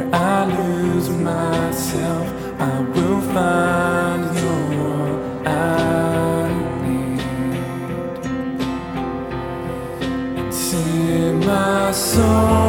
where I lose myself, I will find your I need. It's in my soul.